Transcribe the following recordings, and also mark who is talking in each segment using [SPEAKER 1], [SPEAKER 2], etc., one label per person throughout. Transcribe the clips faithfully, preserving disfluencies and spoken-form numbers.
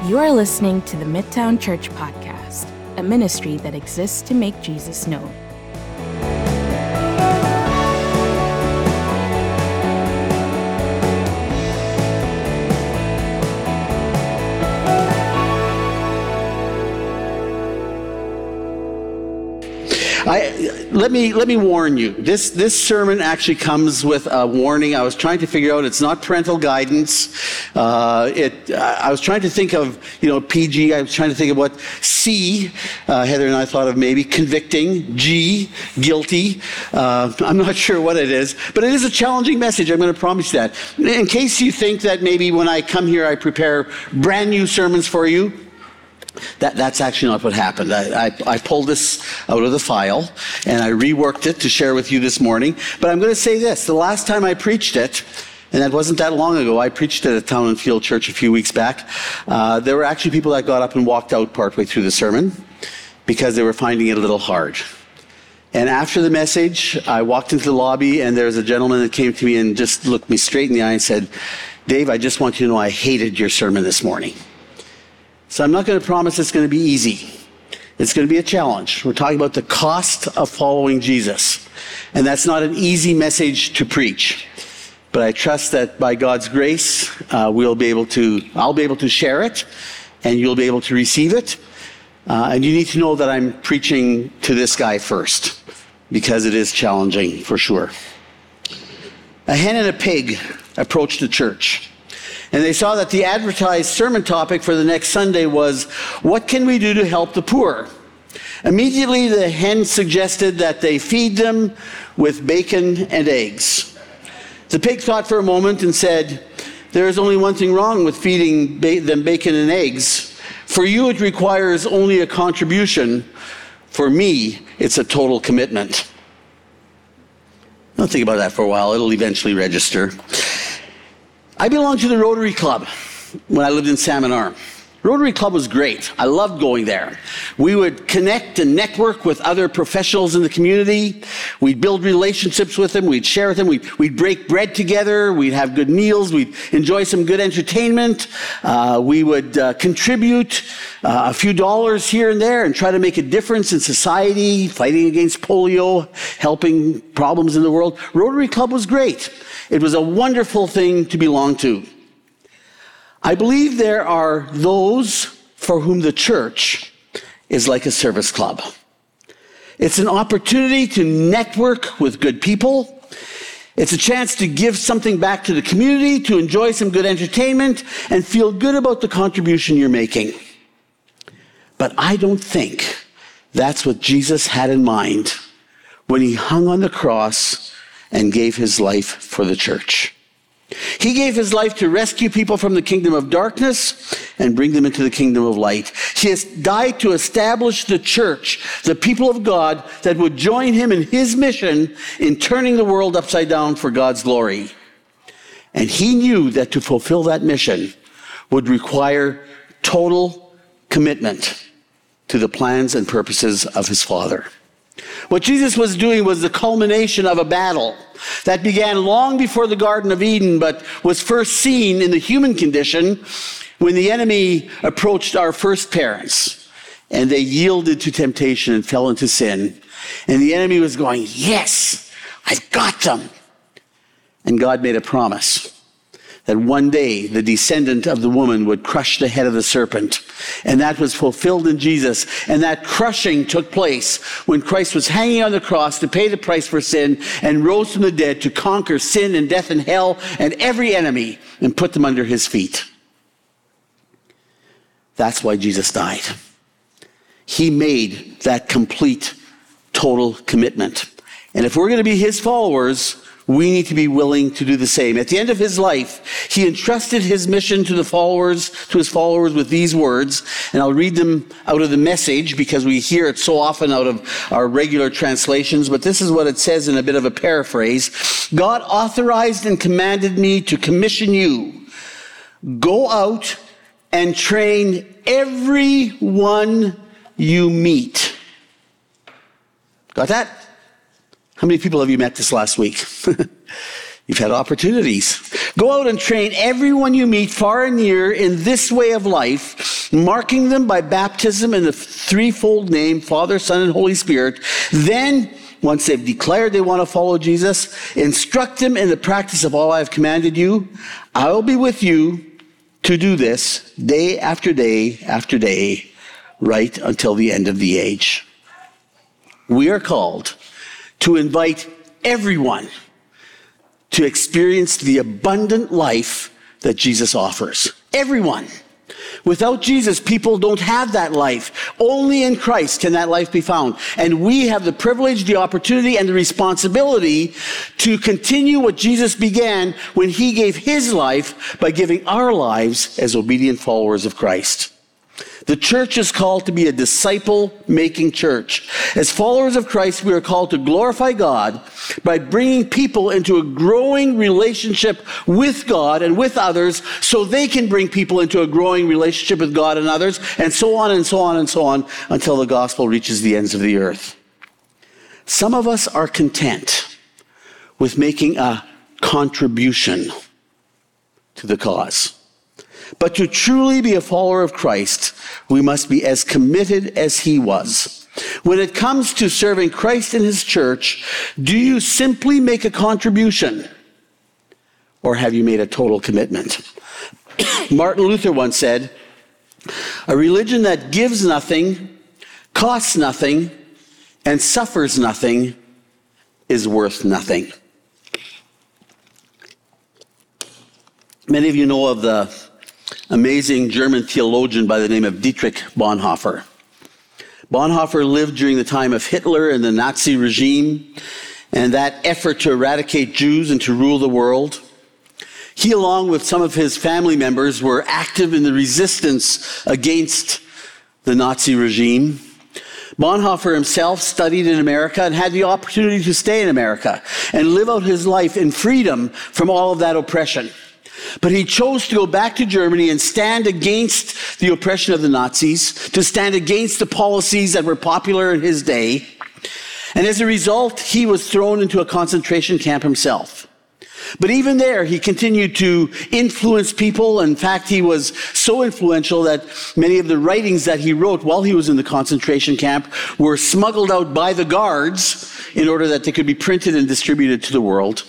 [SPEAKER 1] You are listening to the Midtown Church Podcast, a ministry that exists to make Jesus known.
[SPEAKER 2] I, let me let me warn you. This this sermon actually comes with a warning. I was trying to figure out. It's not parental guidance. Uh, it. I was trying to think of you know P G. I was trying to think of what C. Uh, Heather and I thought of maybe convicting. G. Guilty. Uh, I'm not sure what it is, but it is a challenging message. I'm going to promise you that. In case you think that maybe when I come here I prepare brand new sermons for you. That, that's actually not what happened. I, I, I pulled this out of the file and I reworked it to share with you this morning. But I'm going to say this. The last time I preached it, and that wasn't that long ago, I preached it at Town and Field Church a few weeks back. Uh, there were actually people that got up and walked out partway through the sermon because they were finding it a little hard. And after the message, I walked into the lobby and there was a gentleman that came to me and just looked me straight in the eye and said, "Dave, I just want you to know I hated your sermon this morning." So I'm not going to promise it's going to be easy. It's going to be a challenge. We're talking about the cost of following Jesus. And that's not an easy message to preach. But I trust that by God's grace, uh, we'll be able to, I'll be able to share it, and you'll be able to receive it. Uh, and you need to know that I'm preaching to this guy first, because it is challenging for sure. A hen and a pig approached the church. And they saw that the advertised sermon topic for the next Sunday was, what can we do to help the poor? Immediately, the hen suggested that they feed them with bacon and eggs. The pig thought for a moment and said, there is only one thing wrong with feeding ba- them bacon and eggs. For you, it requires only a contribution. For me, it's a total commitment. Don't think about that for a while. It'll eventually register. I belonged to the Rotary Club when I lived in Salmon Arm. Rotary Club was great. I loved going there. We would connect and network with other professionals in the community. We'd build relationships with them. We'd share with them. We'd, we'd break bread together. We'd have good meals. We'd enjoy some good entertainment. Uh, we would uh, contribute uh, a few dollars here and there and try to make a difference in society, fighting against polio, helping problems in the world. Rotary Club was great. It was a wonderful thing to belong to. I believe there are those for whom the church is like a service club. It's an opportunity to network with good people. It's a chance to give something back to the community, to enjoy some good entertainment, and feel good about the contribution you're making. But I don't think that's what Jesus had in mind when he hung on the cross and gave his life for the church. He gave his life to rescue people from the kingdom of darkness and bring them into the kingdom of light. He has died to establish the church, the people of God that would join him in his mission in turning the world upside down for God's glory. And he knew that to fulfill that mission would require total commitment to the plans and purposes of his Father. What Jesus was doing was the culmination of a battle that began long before the Garden of Eden, but was first seen in the human condition when the enemy approached our first parents and they yielded to temptation and fell into sin. And the enemy was going, yes, I've got them. And God made a promise that one day the descendant of the woman would crush the head of the serpent. And that was fulfilled in Jesus. And that crushing took place when Christ was hanging on the cross to pay the price for sin and rose from the dead to conquer sin and death and hell and every enemy and put them under his feet. That's why Jesus died. He made that complete, total commitment. And if we're going to be his followers, we need to be willing to do the same. At the end of his life, he entrusted his mission to the followers, to his followers with these words, and I'll read them out of the Message because we hear it so often out of our regular translations, but this is what it says in a bit of a paraphrase. God authorized and commanded me to commission you. Go out and train everyone you meet. Got that? How many people have you met this last week? You've had opportunities. Go out and train everyone you meet far and near in this way of life marking them by baptism in the threefold name, Father, Son, and Holy Spirit. Then, once they've declared they want to follow Jesus, instruct them in the practice of all I have commanded you. I will be with you to do this day after day after day, right until the end of the age. We are called to invite everyone to experience the abundant life that Jesus offers. Everyone. Without Jesus, people don't have that life. Only in Christ can that life be found. And we have the privilege, the opportunity, and the responsibility to continue what Jesus began when he gave his life by giving our lives as obedient followers of Christ. The church is called to be a disciple-making church. As followers of Christ, we are called to glorify God by bringing people into a growing relationship with God and with others so they can bring people into a growing relationship with God and others, and so on and so on and so on until the gospel reaches the ends of the earth. Some of us are content with making a contribution to the cause. But to truly be a follower of Christ, we must be as committed as he was. When it comes to serving Christ in his church, do you simply make a contribution, or have you made a total commitment? Martin Luther once said, "A religion that gives nothing, costs nothing, and suffers nothing is worth nothing." Many of you know of the amazing German theologian by the name of Dietrich Bonhoeffer. Bonhoeffer lived during the time of Hitler and the Nazi regime and that effort to eradicate Jews and to rule the world. He, along with some of his family members, were active in the resistance against the Nazi regime. Bonhoeffer himself studied in America and had the opportunity to stay in America and live out his life in freedom from all of that oppression. But he chose to go back to Germany and stand against the oppression of the Nazis, to stand against the policies that were popular in his day. And as a result, he was thrown into a concentration camp himself. But even there, he continued to influence people. In fact, he was so influential that many of the writings that he wrote while he was in the concentration camp were smuggled out by the guards in order that they could be printed and distributed to the world.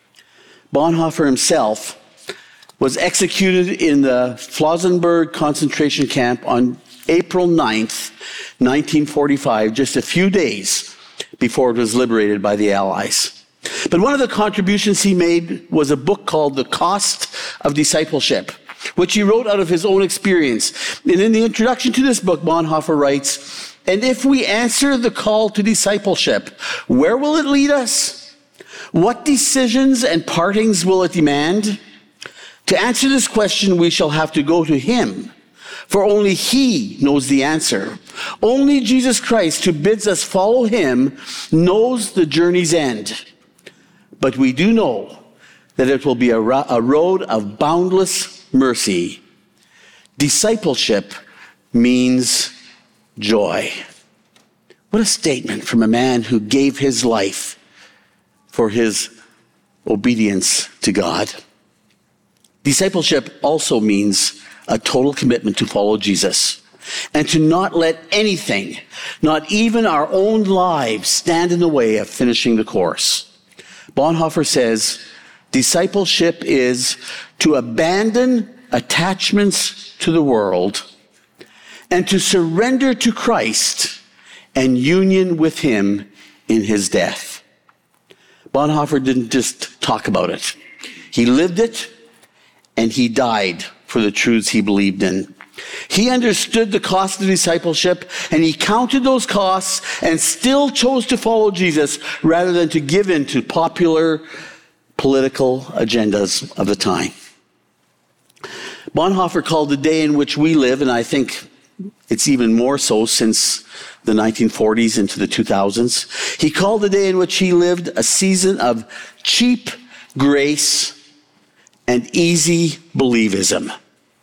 [SPEAKER 2] Bonhoeffer himself was executed in the Flossenburg concentration camp on April ninth, nineteen forty-five, just a few days before it was liberated by the Allies. But one of the contributions he made was a book called The Cost of Discipleship, which he wrote out of his own experience. And in the introduction to this book, Bonhoeffer writes, "And if we answer the call to discipleship, where will it lead us? What decisions and partings will it demand? To answer this question, we shall have to go to him, for only he knows the answer. Only Jesus Christ, who bids us follow him, knows the journey's end. But we do know that it will be a, ro- a road of boundless mercy. Discipleship means joy." What a statement from a man who gave his life for his obedience to God. Discipleship also means a total commitment to follow Jesus and to not let anything, not even our own lives, stand in the way of finishing the course. Bonhoeffer says, discipleship is to abandon attachments to the world and to surrender to Christ and union with him in his death. Bonhoeffer didn't just talk about it. He lived it, and he died for the truths he believed in. He understood the cost of discipleship, and he counted those costs and still chose to follow Jesus rather than to give in to popular political agendas of the time. Bonhoeffer called the day in which we live, and I think it's even more so since the nineteen forties into the two thousands, he called the day in which he lived a season of cheap grace and easy believism.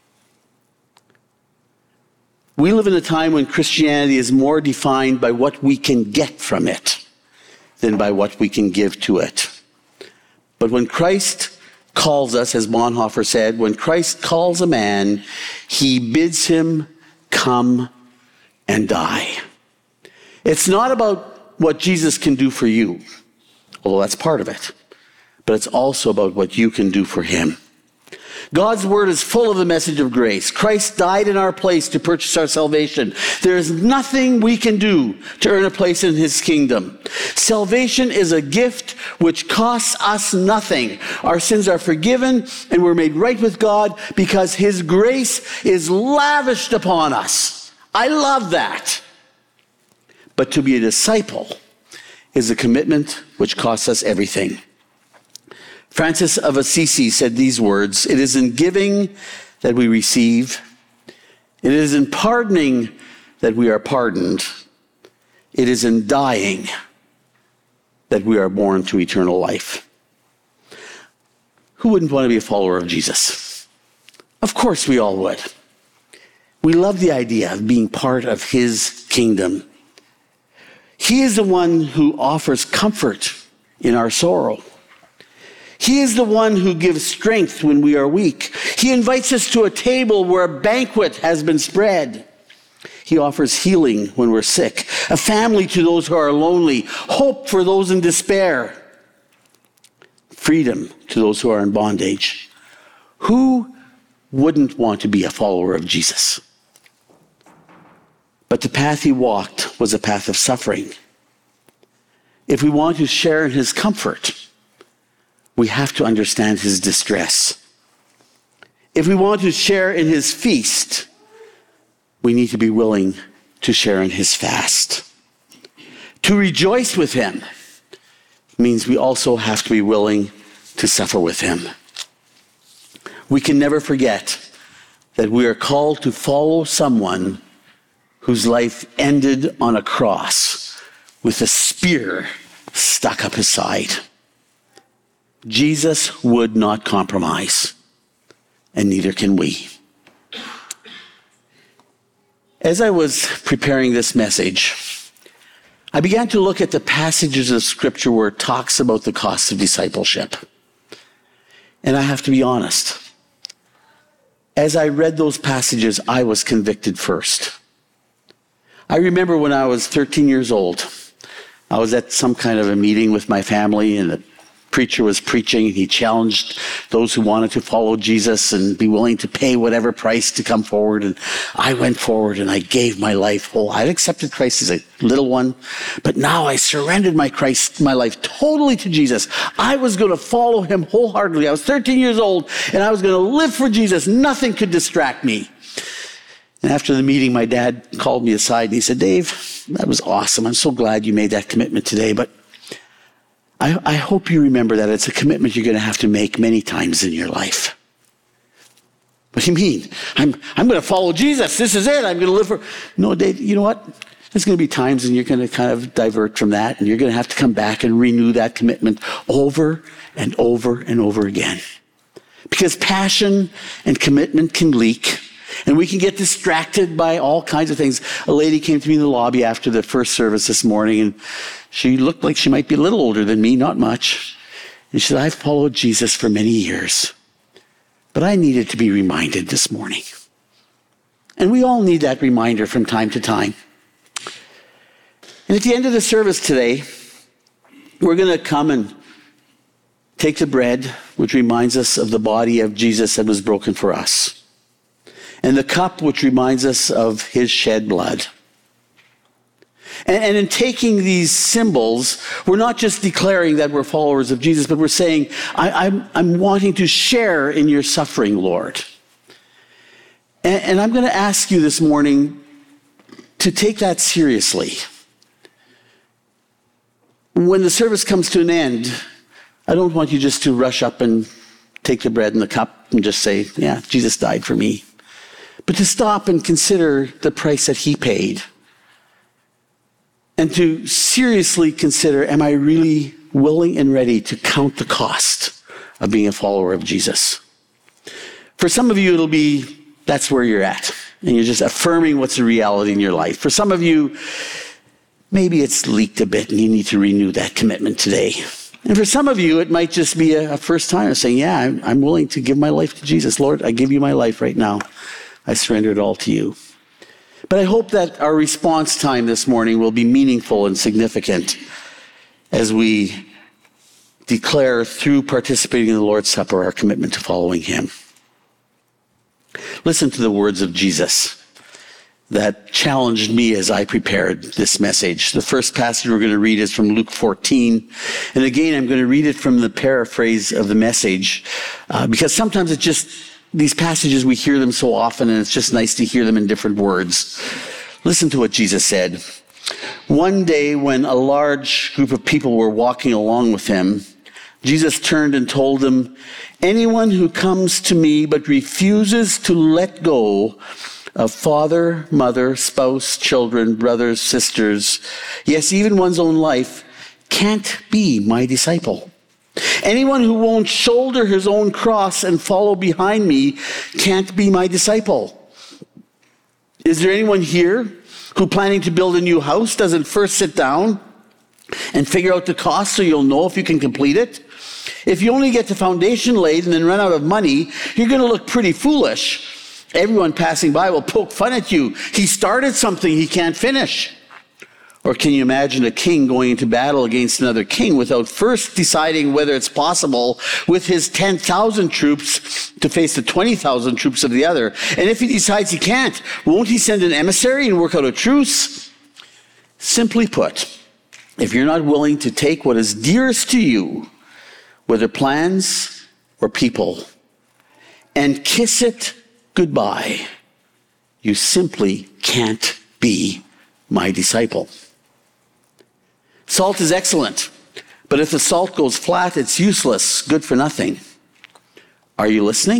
[SPEAKER 2] We live in a time when Christianity is more defined by what we can get from it than by what we can give to it. But when Christ calls us, as Bonhoeffer said, when Christ calls a man, he bids him come and die. It's not about what Jesus can do for you, although that's part of it, but it's also about what you can do for him. God's word is full of the message of grace. Christ died in our place to purchase our salvation. There is nothing we can do to earn a place in his kingdom. Salvation is a gift which costs us nothing. Our sins are forgiven and we're made right with God because his grace is lavished upon us. I love that. But to be a disciple is a commitment which costs us everything. Francis of Assisi said these words, "It is in giving that we receive. It is in pardoning that we are pardoned. It is in dying that we are born to eternal life." Who wouldn't want to be a follower of Jesus? Of course we all would. We love the idea of being part of his kingdom. He is the one who offers comfort in our sorrow. He is the one who gives strength when we are weak. He invites us to a table where a banquet has been spread. He offers healing when we're sick, a family to those who are lonely, hope for those in despair, freedom to those who are in bondage. Who wouldn't want to be a follower of Jesus? But the path he walked was a path of suffering. If we want to share in his comfort, we have to understand his distress. If we want to share in his feast, we need to be willing to share in his fast. To rejoice with him means we also have to be willing to suffer with him. We can never forget that we are called to follow someone whose life ended on a cross with a spear stuck up his side. Jesus would not compromise, and neither can we. As I was preparing this message, I began to look at the passages of Scripture where it talks about the cost of discipleship. And I have to be honest, as I read those passages, I was convicted first. I remember when I was thirteen years old, I was at some kind of a meeting with my family, and the preacher was preaching. He challenged those who wanted to follow Jesus and be willing to pay whatever price to come forward. And I went forward and I gave my life whole. I accepted Christ as a little one, but now I surrendered my Christ, my life totally to Jesus. I was going to follow him wholeheartedly. I was thirteen years old and I was going to live for Jesus. Nothing could distract me. And after the meeting, my dad called me aside and he said, "Dave, that was awesome. I'm so glad you made that commitment today, but I, I hope you remember that it's a commitment you're going to have to make many times in your life." What do you mean? I'm, I'm going to follow Jesus. This is it. I'm going to live for... No, Dave, you know what? There's going to be times when you're going to kind of divert from that, and you're going to have to come back and renew that commitment over and over and over again. Because passion and commitment can leak, and we can get distracted by all kinds of things. A lady came to me in the lobby after the first service this morning, and she looked like she might be a little older than me, not much. And she said, "I've followed Jesus for many years, but I needed to be reminded this morning." And we all need that reminder from time to time. And at the end of the service today, we're going to come and take the bread, which reminds us of the body of Jesus that was broken for us, and the cup, which reminds us of his shed blood. And, and in taking these symbols, we're not just declaring that we're followers of Jesus, but we're saying, I, I'm, I'm wanting to share in your suffering, Lord. And, and I'm going to ask you this morning to take that seriously. When the service comes to an end, I don't want you just to rush up and take the bread and the cup and just say, "Yeah, Jesus died for me." But to stop and consider the price that he paid. And to seriously consider, am I really willing and ready to count the cost of being a follower of Jesus? For some of you, it'll be, that's where you're at. And you're just affirming what's a reality in your life. For some of you, maybe it's leaked a bit and you need to renew that commitment today. And for some of you, it might just be a, a first time of saying, yeah, I'm, I'm willing to give my life to Jesus. Lord, I give you my life right now. I surrender it all to you. But I hope that our response time this morning will be meaningful and significant as we declare through participating in the Lord's Supper our commitment to following him. Listen to the words of Jesus that challenged me as I prepared this message. The first passage we're going to read is from Luke fourteen. And again, I'm going to read it from the paraphrase of the Message, uh, because sometimes it's just, these passages, we hear them so often, and it's just nice to hear them in different words. Listen to what Jesus said. One day when a large group of people were walking along with him, Jesus turned and told them, anyone who comes to me but refuses to let go of father, mother, spouse, children, brothers, sisters, yes, even one's own life, can't be my disciple. Anyone who won't shoulder his own cross and follow behind me can't be my disciple. Is there anyone here who, planning to build a new house, doesn't first sit down and figure out the cost so you'll know if you can complete it? If you only get the foundation laid and then run out of money, you're going to look pretty foolish. Everyone passing by will poke fun at you. He started something he can't finish. Or can you imagine a king going into battle against another king without first deciding whether it's possible with his ten thousand troops to face the twenty thousand troops of the other? And if he decides he can't, won't he send an emissary and work out a truce? Simply put, if you're not willing to take what is dearest to you, whether plans or people, and kiss it goodbye, you simply can't be my disciple. Salt is excellent, but if the salt goes flat, it's useless, good for nothing. Are you listening?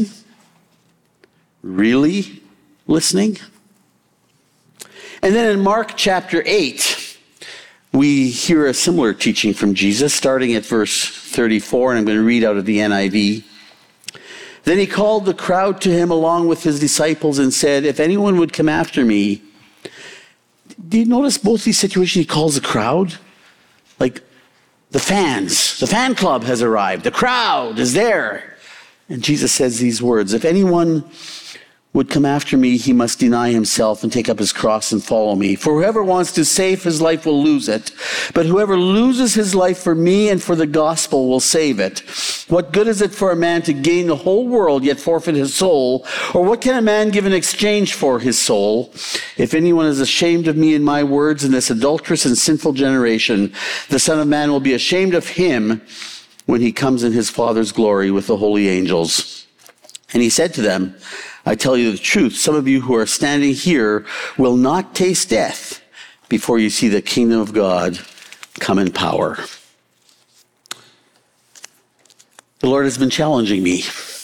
[SPEAKER 2] Really listening? And then in Mark chapter eight, we hear a similar teaching from Jesus, starting at verse thirty-four, and I'm going to read out of the N I V. Then he called the crowd to him along with his disciples and said, if anyone would come after me. Do you notice both these situations he calls the crowd? Like the fans, the fan club has arrived. The crowd is there. And Jesus says these words, if anyone would come after me, he must deny himself and take up his cross and follow me. For whoever wants to save his life will lose it. But whoever loses his life for me and for the gospel will save it. What good is it for a man to gain the whole world yet forfeit his soul? Or what can a man give in exchange for his soul? If anyone is ashamed of me and my words in this adulterous and sinful generation, the Son of Man will be ashamed of him when he comes in his Father's glory with the holy angels. And he said to them, I tell you the truth, some of you who are standing here will not taste death before you see the kingdom of God come in power. The Lord has been challenging me.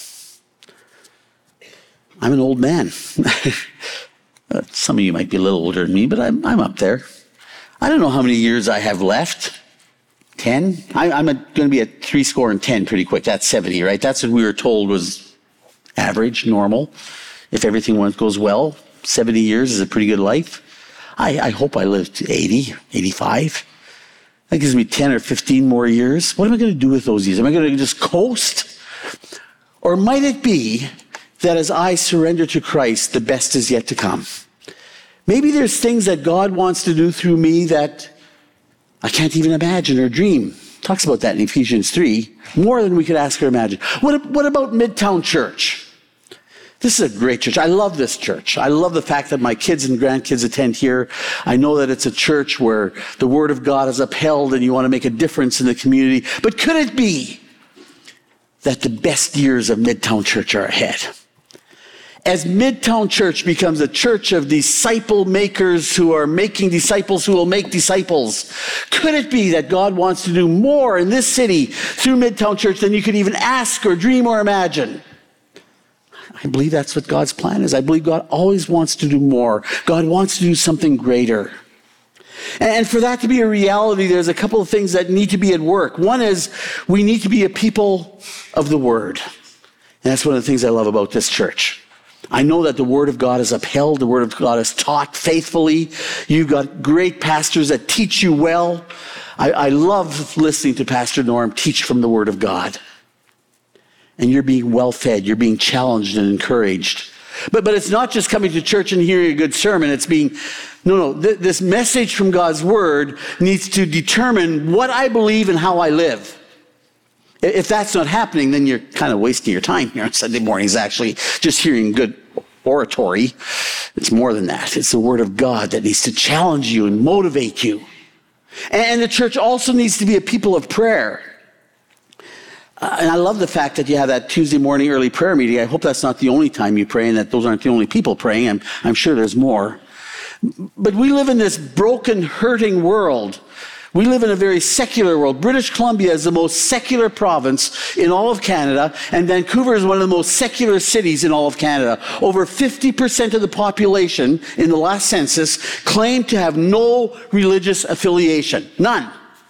[SPEAKER 2] I'm an old man. Some of you might be a little older than me, but I'm, I'm up there. I don't know how many years I have left. Ten? I, I'm going to be at three score and ten pretty quick. That's seventy, right? That's what we were told was average, normal. If everything goes well, seventy years is a pretty good life. I, I hope I live to eighty, eighty-five. That gives me ten or fifteen more years. What am I going to do with those years? Am I going to just coast? Or might it be that as I surrender to Christ, the best is yet to come? Maybe there's things that God wants to do through me that I can't even imagine or dream. Talks about that in Ephesians three, more than we could ask or imagine. What, what about Midtown Church? This is a great church. I love this church. I love the fact that my kids and grandkids attend here. I know that it's a church where the Word of God is upheld and you want to make a difference in the community. But could it be that the best years of Midtown Church are ahead? As Midtown Church becomes a church of disciple makers who are making disciples who will make disciples, could it be that God wants to do more in this city through Midtown Church than you could even ask or dream or imagine? I believe that's what God's plan is. I believe God always wants to do more. God wants to do something greater. And for that to be a reality, there's a couple of things that need to be at work. One is we need to be a people of the Word. And that's one of the things I love about this church. I know that the Word of God is upheld. The Word of God is taught faithfully. You've got great pastors that teach you well. I, I love listening to Pastor Norm teach from the Word of God. And you're being well fed. You're being challenged and encouraged. But, but it's not just coming to church and hearing a good sermon. It's being, no, no, th- this message from God's word needs to determine what I believe and how I live. If that's not happening, then you're kind of wasting your time here on Sunday mornings, actually, just hearing good oratory. It's more than that. It's the word of God that needs to challenge you and motivate you. And the church also needs to be a people of prayer. Uh, and I love the fact that you have that Tuesday morning early prayer meeting. I hope that's not the only time you pray and that those aren't the only people praying. I'm, I'm sure there's more. But we live in this broken, hurting world. We live in a very secular world. British Columbia is the most secular province in all of Canada, and Vancouver is one of the most secular cities in all of Canada. Over fifty percent of the population in the last census claimed to have no religious affiliation. None.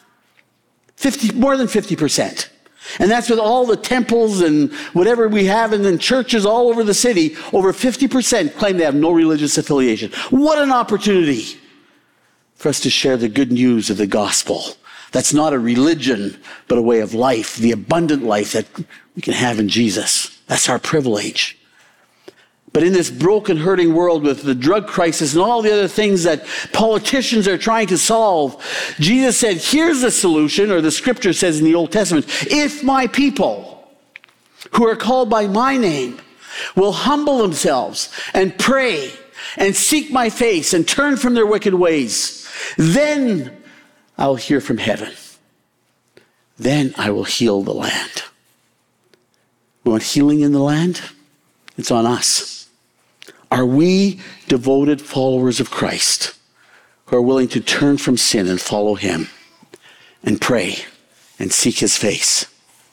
[SPEAKER 2] fifty, more than fifty percent. And that's with all the temples and whatever we have, and then churches all over the city. Over fifty percent claim they have no religious affiliation. What an opportunity for us to share the good news of the gospel. That's not a religion, but a way of life, the abundant life that we can have in Jesus. That's our privilege. But in this broken, hurting world with the drug crisis and all the other things that politicians are trying to solve, Jesus said, here's the solution, or the scripture says in the Old Testament, if my people who are called by my name will humble themselves and pray and seek my face and turn from their wicked ways, then I'll hear from heaven. Then I will heal the land. We want healing in the land? It's on us. Are we devoted followers of Christ who are willing to turn from sin and follow him and pray and seek his face?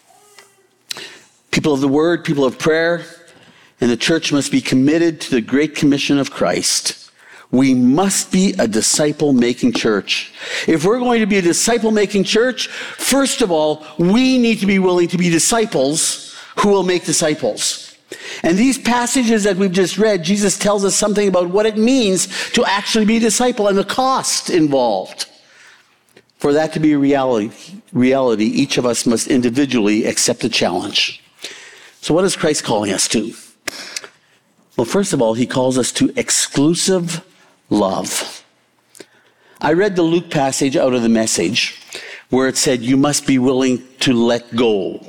[SPEAKER 2] People of the word, people of prayer, and the church must be committed to the Great Commission of Christ. We must be a disciple-making church. If we're going to be a disciple-making church, first of all, we need to be willing to be disciples who will make disciples. And these passages that we've just read, Jesus tells us something about what it means to actually be a disciple and the cost involved. For that to be a reality, reality, each of us must individually accept the challenge. So what is Christ calling us to? Well, first of all, he calls us to exclusive love. I read the Luke passage out of the Message where it said you must be willing to let go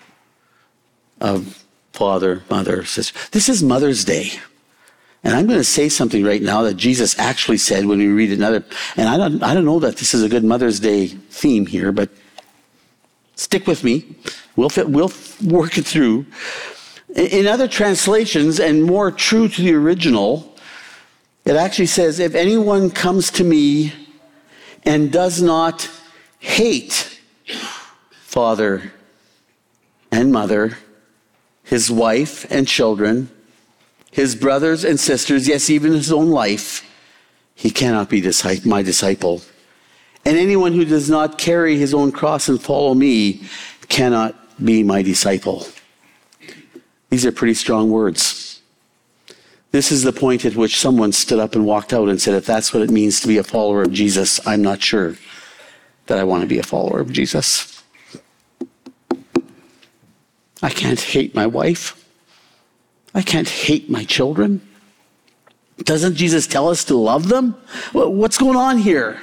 [SPEAKER 2] of father, mother, sister. This is Mother's Day. And I'm going to say something right now that Jesus actually said when we read another, and I don't, I don't know that this is a good Mother's Day theme here, but stick with me. We'll, fit, we'll work it through. In other translations, and more true to the original, it actually says, if anyone comes to me and does not hate father and mother, his wife and children, his brothers and sisters, yes, even his own life, he cannot be my disciple. And anyone who does not carry his own cross and follow me cannot be my disciple. These are pretty strong words. This is the point at which someone stood up and walked out and said, if that's what it means to be a follower of Jesus, I'm not sure that I want to be a follower of Jesus. I can't hate my wife. I can't hate my children. Doesn't Jesus tell us to love them? What's going on here?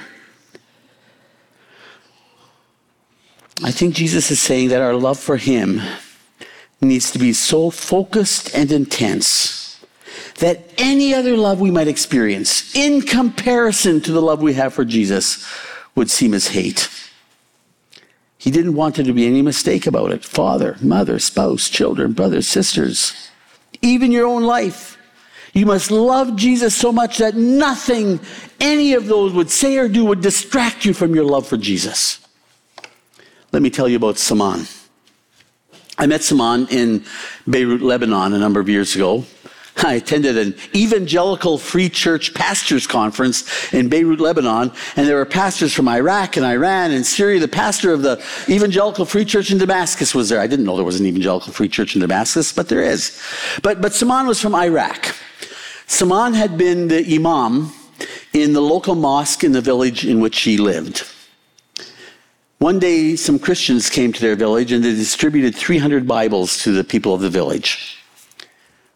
[SPEAKER 2] I think Jesus is saying that our love for him needs to be so focused and intense that any other love we might experience in comparison to the love we have for Jesus would seem as hate. He didn't want there to be any mistake about it. Father, mother, spouse, children, brothers, sisters, even your own life. You must love Jesus so much that nothing any of those would say or do would distract you from your love for Jesus. Let me tell you about Saman. I met Saman in Beirut, Lebanon a number of years ago. I attended an evangelical free church pastors conference in Beirut, Lebanon, and there were pastors from Iraq and Iran and Syria. The pastor of the evangelical free church in Damascus was there. I didn't know there was an evangelical free church in Damascus, but there is. But, but Saman was from Iraq. Saman had been the imam in the local mosque in the village in which she lived. One day, some Christians came to their village and they distributed three hundred Bibles to the people of the village.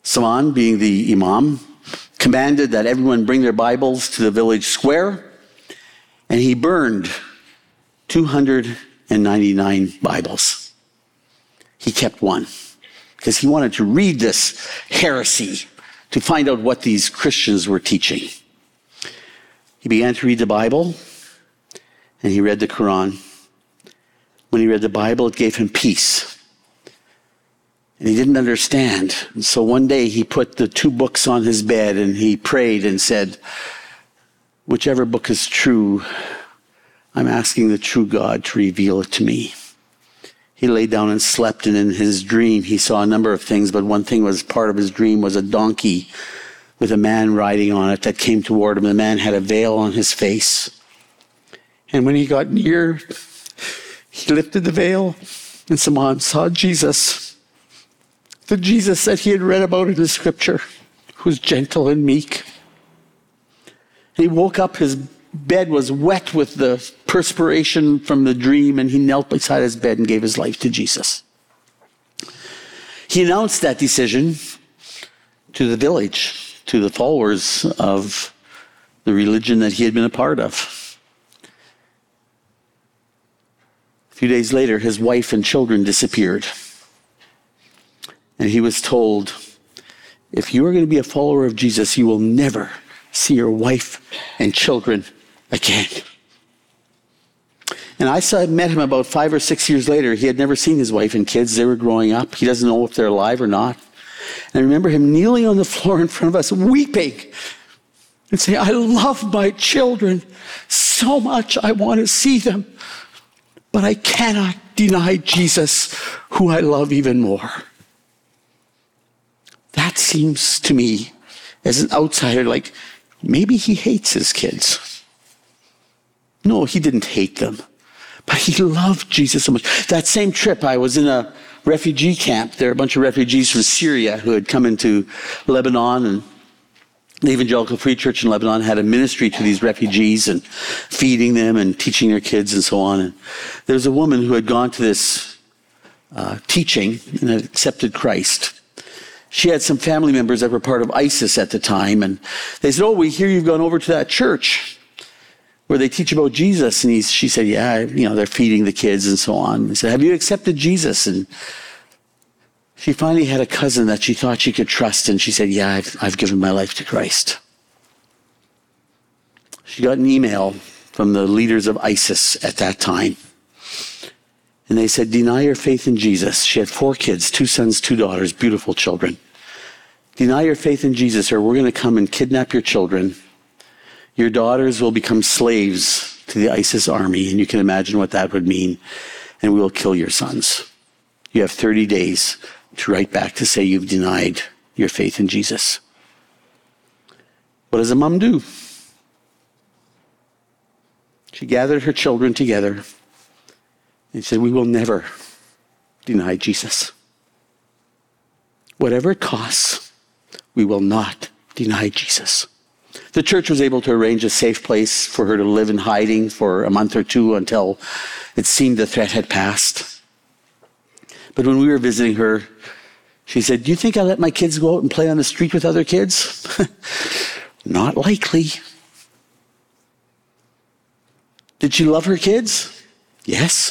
[SPEAKER 2] Saman, being the imam, commanded that everyone bring their Bibles to the village square, and he burned two hundred ninety-nine Bibles. He kept one because he wanted to read this heresy to find out what these Christians were teaching. He began to read the Bible, and he read the Quran. When he read the Bible, it gave him peace. And he didn't understand. And so one day he put the two books on his bed and he prayed and said, whichever book is true, I'm asking the true God to reveal it to me. He lay down and slept, and in his dream he saw a number of things, but one thing was part of his dream was a donkey with a man riding on it that came toward him. The man had a veil on his face. And when he got near, he lifted the veil, and Saman saw Jesus. The Jesus that he had read about in the scripture, who was gentle and meek. And he woke up, his bed was wet with the perspiration from the dream, and he knelt beside his bed and gave his life to Jesus. He announced that decision to the village, to the followers of the religion that he had been a part of. A few days later, his wife and children disappeared. And he was told, if you are going to be a follower of Jesus, you will never see your wife and children again. And I saw, met him about five or six years later. He had never seen his wife and kids. They were growing up. He doesn't know if they're alive or not. And I remember him kneeling on the floor in front of us, weeping, and saying, I love my children so much. I want to see them. But I cannot deny Jesus, who I love even more. That seems to me, as an outsider, like maybe he hates his kids. No, he didn't hate them, but he loved Jesus so much. That same trip, I was in a refugee camp. There were a bunch of refugees from Syria who had come into Lebanon, and the Evangelical Free Church in Lebanon had a ministry to these refugees and feeding them and teaching their kids and so on. And there was a woman who had gone to this uh, teaching and had accepted Christ. She had some family members that were part of ISIS at the time, and they said, oh, we hear you've gone over to that church where they teach about Jesus. And he, she said, yeah, you know, they're feeding the kids and so on. He said, have you accepted Jesus? And she finally had a cousin that she thought she could trust, and she said, yeah, I've, I've given my life to Christ. She got an email from the leaders of ISIS at that time. And they said, deny your faith in Jesus. She had four kids, two sons, two daughters, beautiful children. Deny your faith in Jesus, or we're going to come and kidnap your children. Your daughters will become slaves to the ISIS army, and you can imagine what that would mean. And we will kill your sons. You have thirty days to write back to say you've denied your faith in Jesus. What does a mom do? She gathered her children together. He said, we will never deny Jesus. Whatever it costs, we will not deny Jesus. The church was able to arrange a safe place for her to live in hiding for a month or two until it seemed the threat had passed. But when we were visiting her, she said, do you think I let my kids go out and play on the street with other kids? Not likely. Did she love her kids? Yes.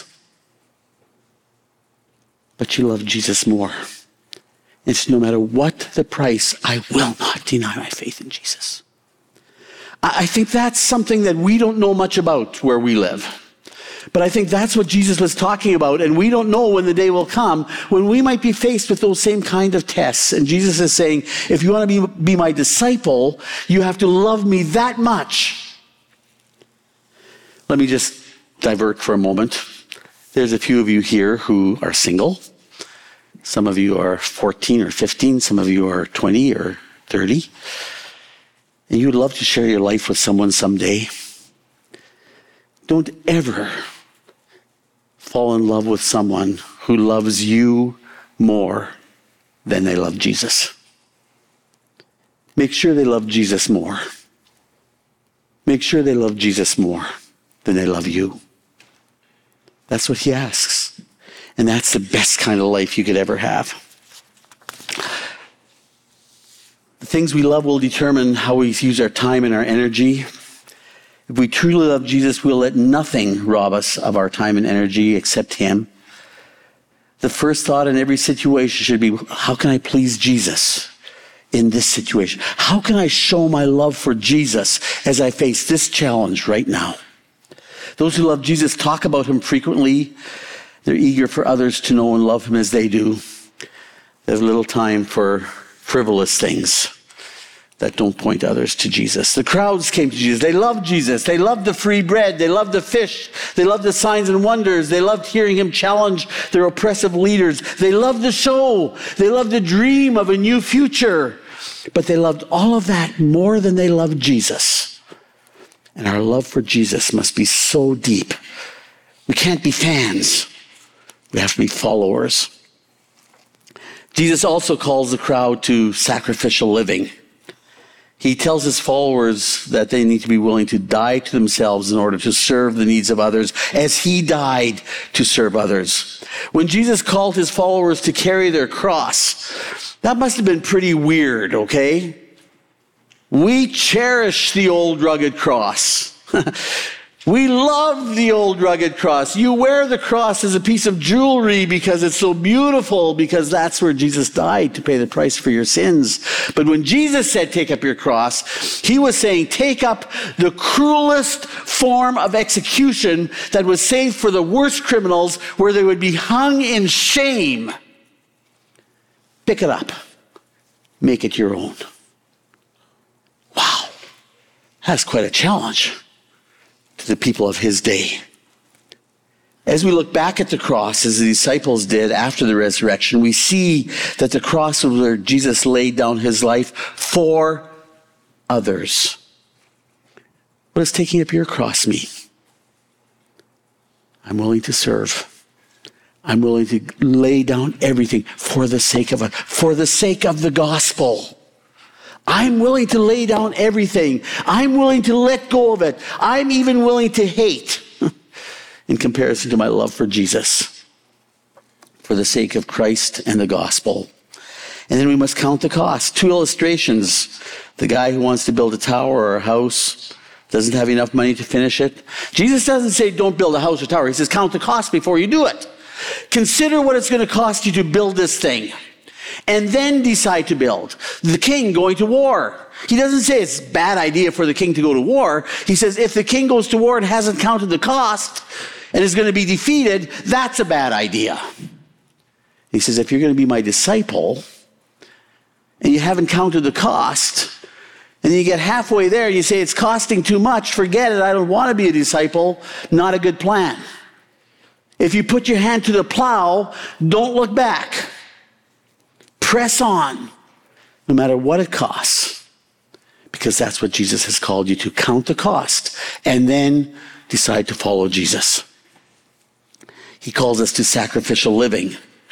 [SPEAKER 2] But she loved Jesus more. And so no matter what the price, I will not deny my faith in Jesus. I think that's something that we don't know much about where we live. But I think that's what Jesus was talking about. And we don't know when the day will come when we might be faced with those same kind of tests. And Jesus is saying, if you want to be, be my disciple, you have to love me that much. Let me just divert for a moment. There's a few of you here who are single. Some of you are fourteen or fifteen. Some of you are twenty or thirty. And you would love to share your life with someone someday. Don't ever fall in love with someone who loves you more than they love Jesus. Make sure they love Jesus more. Make sure they love Jesus more than they love you. That's what he asks. And that's the best kind of life you could ever have. The things we love will determine how we use our time and our energy. If we truly love Jesus, we'll let nothing rob us of our time and energy except him. The first thought in every situation should be, how can I please Jesus in this situation? How can I show my love for Jesus as I face this challenge right now? Those who love Jesus talk about him frequently. They're eager for others to know and love him as they do. They have little time for frivolous things that don't point others to Jesus. The crowds came to Jesus. They loved Jesus. They loved the free bread. They loved the fish. They loved the signs and wonders. They loved hearing him challenge their oppressive leaders. They loved the show. They loved the dream of a new future. But they loved all of that more than they loved Jesus. And our love for Jesus must be so deep. We can't be fans. We have to be followers. Jesus also calls the crowd to sacrificial living. He tells his followers that they need to be willing to die to themselves in order to serve the needs of others, as he died to serve others. When Jesus called his followers to carry their cross, that must have been pretty weird, okay? We cherish the old rugged cross. We love the old rugged cross. You wear the cross as a piece of jewelry because it's so beautiful, because that's where Jesus died to pay the price for your sins. But when Jesus said, take up your cross, he was saying, take up the cruelest form of execution that was saved for the worst criminals, where they would be hung in shame. Pick it up. Make it your own. Wow. That's quite a challenge to the people of his day. As we look back at the cross, as the disciples did after the resurrection, we see that the cross was where Jesus laid down his life for others. What does taking up your cross mean? I'm willing to serve. I'm willing to lay down everything for the sake of it, for the sake of the gospel. I'm willing to lay down everything. I'm willing to let go of it. I'm even willing to hate in comparison to my love for Jesus, for the sake of Christ and the gospel. And then we must count the cost. Two illustrations. The guy who wants to build a tower or a house doesn't have enough money to finish it. Jesus doesn't say don't build a house or tower. He says count the cost before you do it. Consider what it's going to cost you to build this thing, and then decide to build. The king going to war. He doesn't say it's a bad idea for the king to go to war. He says if the king goes to war and hasn't counted the cost and is going to be defeated, that's a bad idea. He says if you're going to be my disciple and you haven't counted the cost, and you get halfway there and you say it's costing too much, forget it, I don't want to be a disciple, not a good plan. If you put your hand to the plow, don't look back. Press on, no matter what it costs, because that's what Jesus has called you to. Count the cost and then decide to follow Jesus. He calls us to sacrificial living.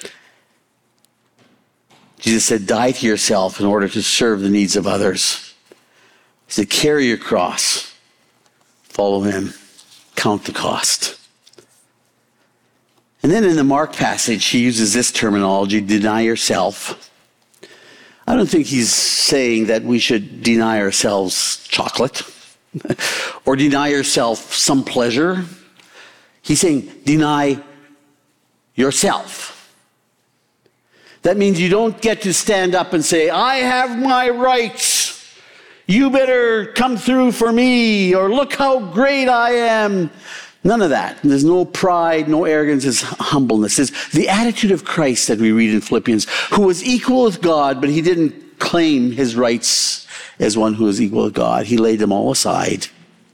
[SPEAKER 2] Jesus said, die to yourself in order to serve the needs of others. He said, carry your cross, follow him, count the cost. And then in the Mark passage, he uses this terminology, deny yourself. I don't think he's saying that we should deny ourselves chocolate or deny yourself some pleasure. He's saying deny yourself. That means you don't get to stand up and say, I have my rights. You better come through for me, or look how great I am. None of that. There's no pride, no arrogance. It's humbleness. It's the attitude of Christ that we read in Philippians, who was equal with God, but he didn't claim his rights as one who is equal with God. He laid them all aside,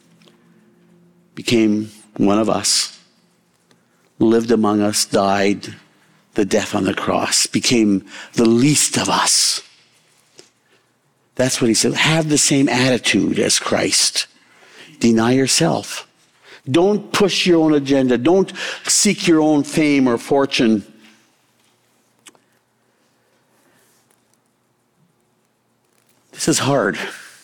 [SPEAKER 2] became one of us, lived among us, died the death on the cross, became the least of us. That's what he said. Have the same attitude as Christ. Deny yourself. Don't push your own agenda. Don't seek your own fame or fortune. This is hard.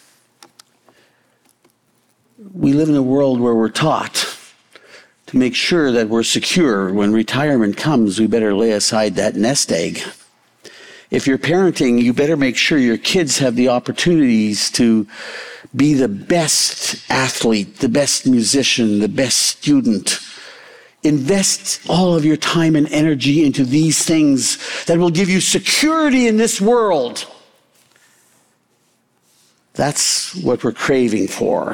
[SPEAKER 2] We live in a world where we're taught to make sure that we're secure. When retirement comes, we better lay aside that nest egg If you're parenting, you better make sure your kids have the opportunities to be the best athlete, the best musician, the best student. Invest all of your time and energy into these things that will give you security in this world. That's what we're craving for.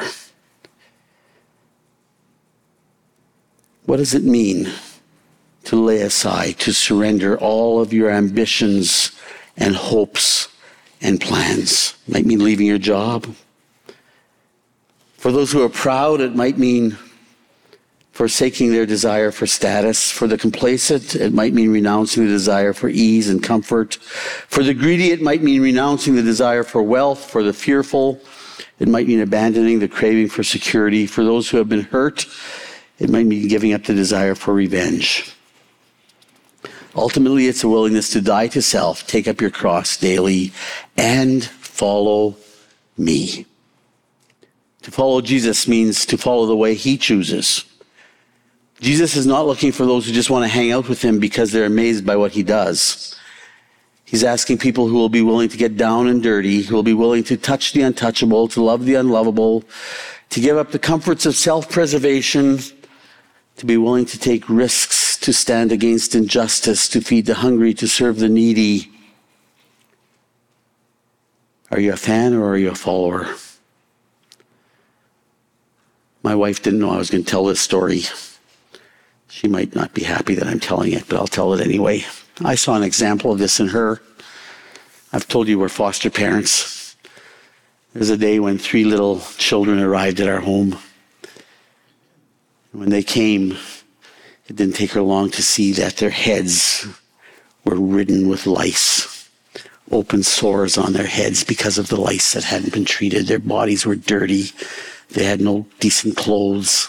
[SPEAKER 2] What does it mean to lay aside, to surrender all of your ambitions and hopes and plans? It might mean leaving your job. For those who are proud, it might mean forsaking their desire for status. For the complacent, it might mean renouncing the desire for ease and comfort. For the greedy, it might mean renouncing the desire for wealth. For the fearful, it might mean abandoning the craving for security. For those who have been hurt, it might mean giving up the desire for revenge. Ultimately, it's a willingness to die to self, take up your cross daily, and follow me. To follow Jesus means to follow the way he chooses. Jesus is not looking for those who just want to hang out with him because they're amazed by what he does. He's asking people who will be willing to get down and dirty, who will be willing to touch the untouchable, to love the unlovable, to give up the comforts of self-preservation, to be willing to take risks, to stand against injustice, to feed the hungry, to serve the needy. Are you a fan or are you a follower? My wife didn't know I was going to tell this story. She might not be happy that I'm telling it, but I'll tell it anyway. I saw an example of this in her. I've told you we're foster parents. There's a day when three little children arrived at our home. When they came, it didn't take her long to see that their heads were ridden with lice. Open sores on their heads because of the lice that hadn't been treated. Their bodies were dirty. They had no decent clothes.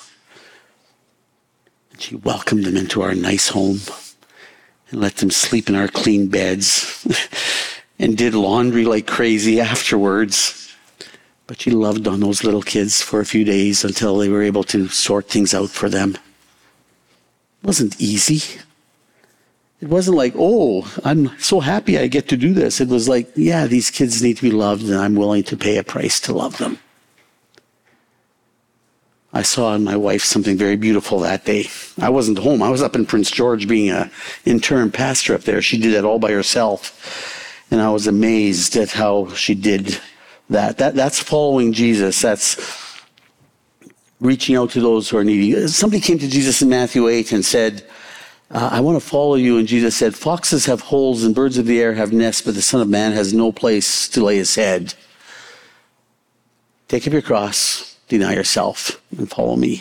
[SPEAKER 2] She welcomed them into our nice home and let them sleep in our clean beds and did laundry like crazy afterwards. But she loved on those little kids for a few days until they were able to sort things out for them. It wasn't easy. It wasn't like, oh, I'm so happy I get to do this. It was like, yeah, these kids need to be loved and I'm willing to pay a price to love them. I saw in my wife something very beautiful that day. I wasn't home. I was up in Prince George being an interim pastor up there. She did that all by herself. And I was amazed at how she did that. that that's following Jesus. That's reaching out to those who are needy. Somebody came to Jesus in Matthew eight and said, uh, I want to follow you. And Jesus said, foxes have holes and birds of the air have nests, but the Son of Man has no place to lay his head. Take up your cross. Deny yourself and follow me.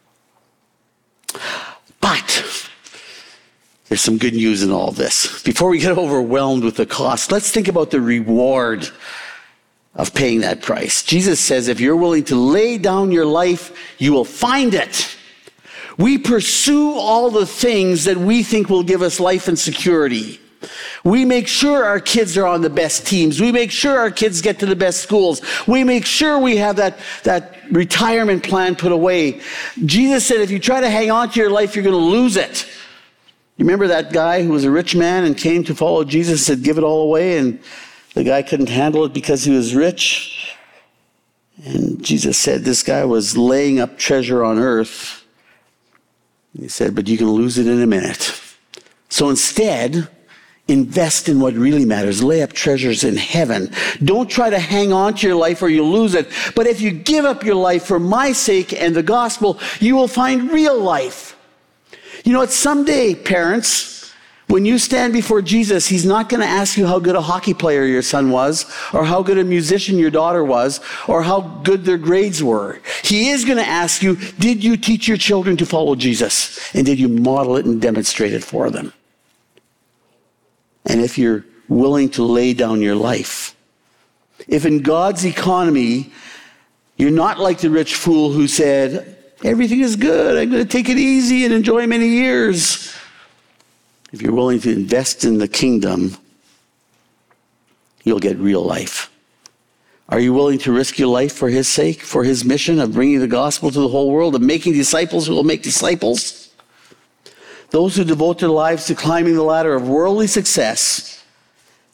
[SPEAKER 2] But there's some good news in all this. Before we get overwhelmed with the cost, let's think about the reward of paying that price. Jesus says, if you're willing to lay down your life, you will find it. We pursue all the things that we think will give us life and security. We make sure our kids are on the best teams. We make sure our kids get to the best schools. We make sure we have that, that retirement plan put away. Jesus said, if you try to hang on to your life, you're going to lose it. You remember that guy who was a rich man and came to follow Jesus and said, give it all away, and the guy couldn't handle it because he was rich? And Jesus said this guy was laying up treasure on earth. He said, but you can lose it in a minute. So instead, invest in what really matters. Lay up treasures in heaven. Don't try to hang on to your life or you'll lose it. But if you give up your life for my sake and the gospel, you will find real life. You know what? Someday, parents, when you stand before Jesus, he's not going to ask you how good a hockey player your son was, or how good a musician your daughter was, or how good their grades were. He is going to ask you, did you teach your children to follow Jesus? And did you model it and demonstrate it for them? And if you're willing to lay down your life, if in God's economy, you're not like the rich fool who said, everything is good, I'm going to take it easy and enjoy many years. If you're willing to invest in the kingdom, you'll get real life. Are you willing to risk your life for his sake, for his mission of bringing the gospel to the whole world, of making disciples who will make disciples? Those who devote their lives to climbing the ladder of worldly success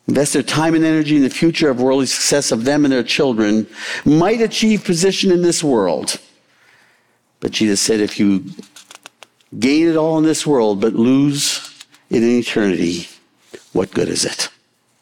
[SPEAKER 2] invest their time and energy in the future of worldly success of them and their children, might achieve position in this world. But Jesus said, if you gain it all in this world but lose it in eternity, what good is it?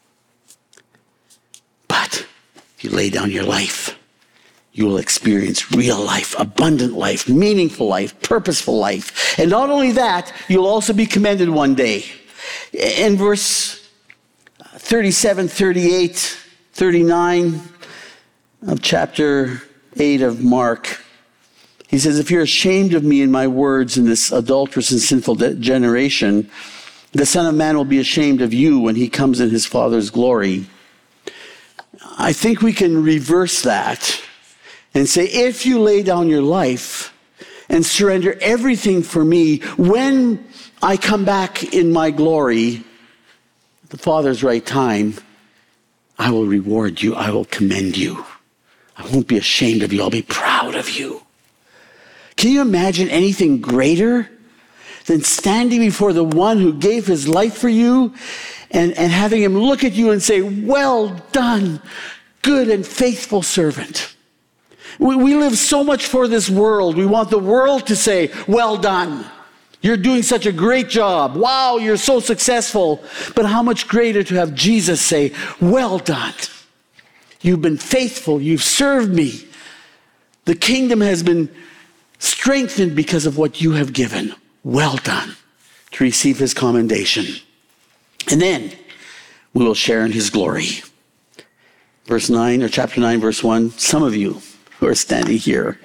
[SPEAKER 2] But if you lay down your life, you will experience real life, abundant life, meaningful life, purposeful life. And not only that, you'll also be commended one day. In verse thirty-seven, thirty-eight, thirty-nine of chapter eight of Mark, he says, if you're ashamed of me and my words in this adulterous and sinful de- generation, the Son of Man will be ashamed of you when he comes in his Father's glory. I think we can reverse that and say, if you lay down your life and surrender everything for me, when I come back in my glory, at the Father's right time, I will reward you. I will commend you. I won't be ashamed of you. I'll be proud of you. Can you imagine anything greater than standing before the one who gave his life for you and, and having him look at you and say, well done, good and faithful servant. We, we live so much for this world. We want the world to say, well done. You're doing such a great job. Wow, you're so successful. But how much greater to have Jesus say, well done. You've been faithful. You've served me. The kingdom has been strengthened because of what you have given. Well done, to receive his commendation. And then we will share in his glory. Verse nine, or chapter nine, verse one, some of you who are standing here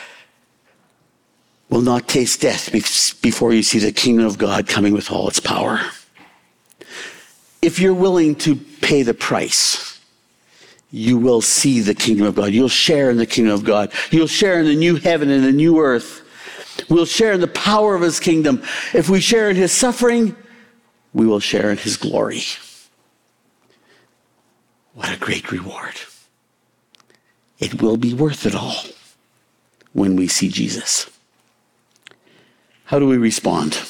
[SPEAKER 2] will not taste death before you see the kingdom of God coming with all its power. If you're willing to pay the price, you will see the kingdom of God. You'll share in the kingdom of God. You'll share in the new heaven and the new earth. We'll share in the power of his kingdom. If we share in his suffering, we will share in his glory. What a great reward. It will be worth it all when we see Jesus. How do we respond?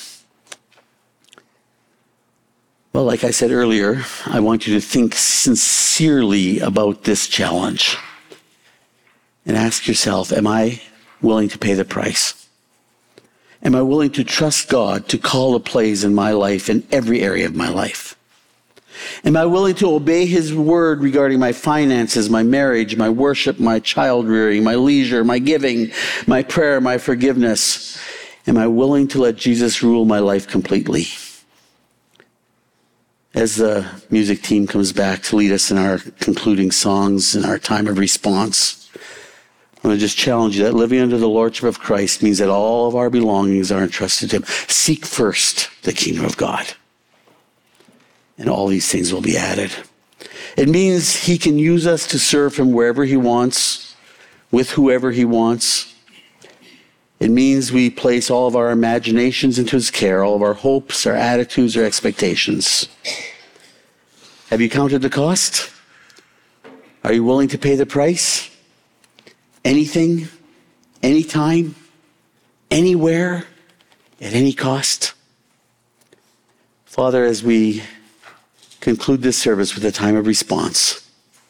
[SPEAKER 2] Well, like I said earlier, I want you to think sincerely about this challenge and ask yourself, am I willing to pay the price? Am I willing to trust God to call the plays in my life, in every area of my life? Am I willing to obey his word regarding my finances, my marriage, my worship, my child rearing, my leisure, my giving, my prayer, my forgiveness? Am I willing to let Jesus rule my life completely? As the music team comes back to lead us in our concluding songs in our time of response, I want to just challenge you that living under the lordship of Christ means that all of our belongings are entrusted to him. Seek first the kingdom of God, and all these things will be added. It means he can use us to serve him wherever he wants, with whoever he wants. It means we place all of our imaginations into his care, all of our hopes, our attitudes, our expectations. Have you counted the cost? Are you willing to pay the price? Anything, anytime, anywhere, at any cost? Father, as we conclude this service with a time of response,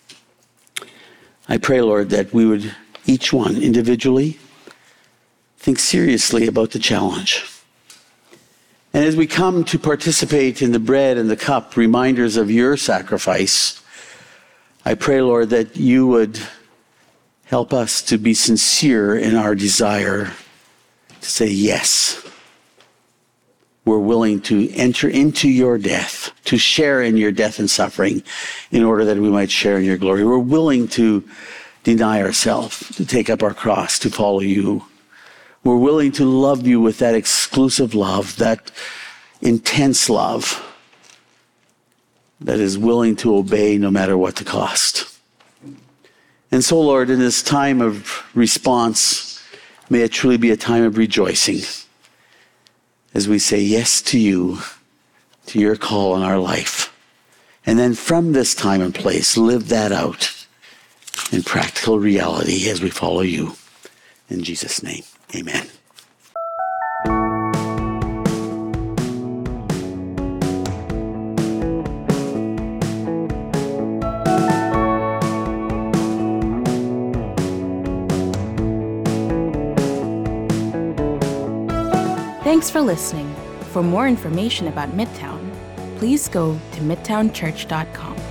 [SPEAKER 2] I pray, Lord, that we would each one individually think seriously about the challenge. And as we come to participate in the bread and the cup, reminders of your sacrifice, I pray, Lord, that you would help us to be sincere in our desire to say, yes, we're willing to enter into your death, to share in your death and suffering in order that we might share in your glory. We're willing to deny ourselves, to take up our cross, to follow you. We're willing to love you with that exclusive love, that intense love that is willing to obey no matter what the cost. And so, Lord, in this time of response, may it truly be a time of rejoicing as we say yes to you, to your call on our life. And then from this time and place, live that out in practical reality as we follow you. In Jesus' name. Amen.
[SPEAKER 1] Thanks for listening. For more information about Midtown, please go to midtown church dot com.